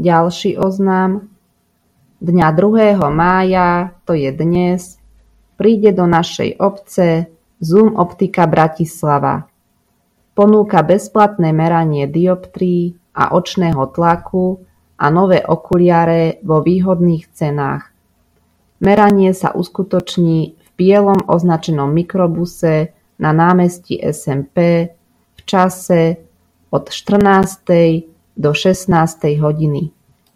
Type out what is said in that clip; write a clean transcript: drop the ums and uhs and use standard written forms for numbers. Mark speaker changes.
Speaker 1: Ďalší oznám. Dňa 2. mája, to je dnes, príde do našej obce Zoom Optika Bratislava. Ponúka bezplatné meranie dioptrií a očného tlaku a nové okuliare vo výhodných cenách. Meranie sa uskutoční v bielom označenom mikrobuse na námestí SMP v čase od 14. do 16. hodiny.